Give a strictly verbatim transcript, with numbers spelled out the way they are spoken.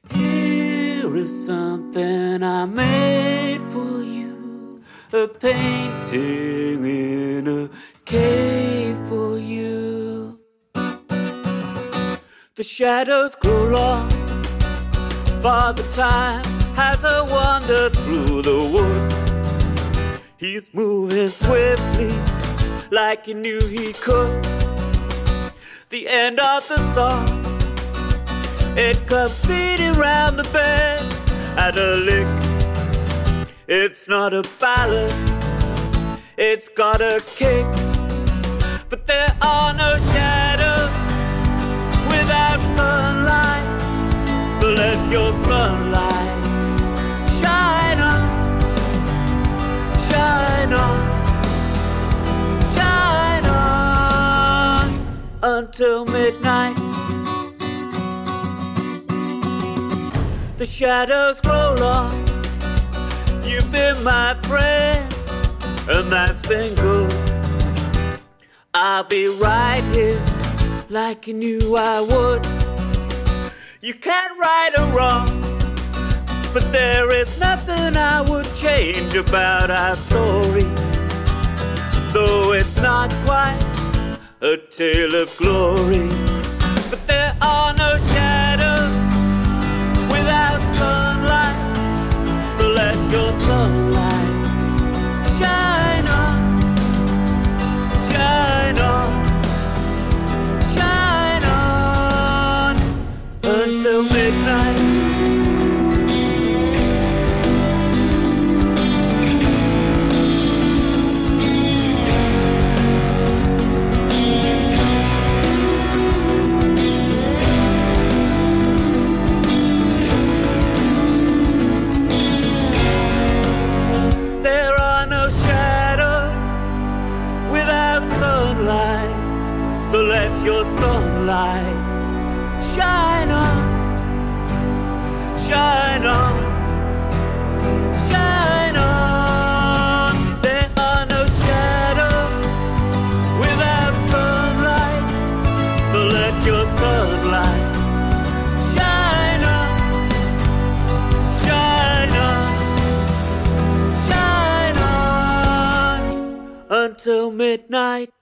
Here is something I made for you, a painting in a cave for you. The shadows grow long, Father Time has a wander through the woods. He's moving swiftly like he knew he could. The end of the song, it comes speeding round the bend at a lick. It's not a ballad, it's got a kick. But there are no shadows without sunlight, so let your sunlight shine on, shine on, shine on until midnight. The shadows grow long, you've been my friend, and that's been good. I'll be right here like you knew I would. You can't right or wrong, but there is nothing I would change about our story. Though it's not quite a tale of glory, but there are no shadows without sunlight, so let your sunlight shine on, shine on, shine on until midnight. So let your sunlight shine on, shine on, shine on. There are no shadows without sunlight, so let your sunlight shine on, shine on, shine on until midnight.